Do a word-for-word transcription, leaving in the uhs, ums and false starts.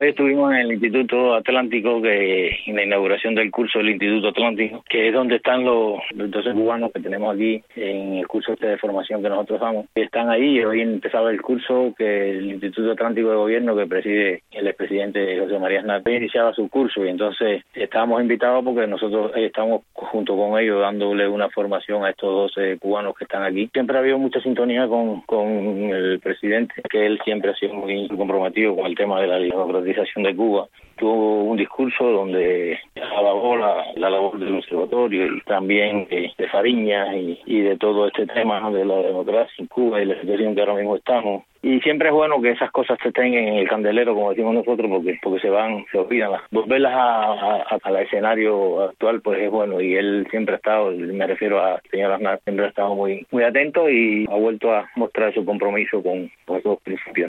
Hoy estuvimos en el Instituto Atlántico, que en la inauguración del curso del Instituto Atlántico, que es donde están los, los doce cubanos que tenemos aquí en el curso este de formación que nosotros damos. Están ahí. Hoy empezaba el curso que el Instituto Atlántico de Gobierno, que preside el expresidente José María Aznar, iniciaba su curso, y entonces estábamos invitados porque nosotros estamos junto con ellos dándole una formación a estos doce cubanos que están aquí. Siempre ha habido mucha sintonía con, con el presidente, que él siempre ha sido muy comprometido con el tema de la democratización de Cuba. Tuvo un discurso donde alabó la, la labor del observatorio y también de, de Fariñas y, y de todo este tema de la democracia en Cuba y la situación que ahora mismo estamos. Y siempre es bueno que esas cosas se estén en el candelero, como decimos nosotros, porque porque se van, se olvidan. Volverlas a, a, al escenario actual, pues es bueno. Y él siempre ha estado, me refiero a señor Aznar, siempre ha estado muy muy atento y ha vuelto a mostrar su compromiso con, con esos principios.